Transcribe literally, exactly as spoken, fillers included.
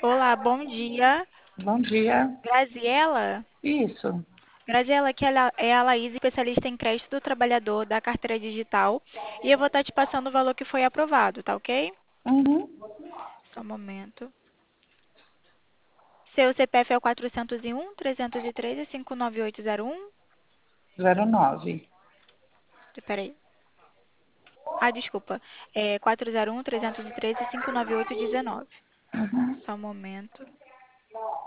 Olá, bom dia. Bom dia. Graziela? Isso. Graziela, aqui é a La- é a Laís, especialista em crédito do trabalhador da carteira digital. E eu vou estar te passando o valor que foi aprovado, tá ok? Uhum. Só um momento. Seu C P F é o quatrocentos e um, trezentos e treze, cinco nove oito zero um. Zero nove. Espera aí. Ah, desculpa. É quatrocentos e um, trezentos e treze, cinco nove oito um nove. Uhum. Só um momento.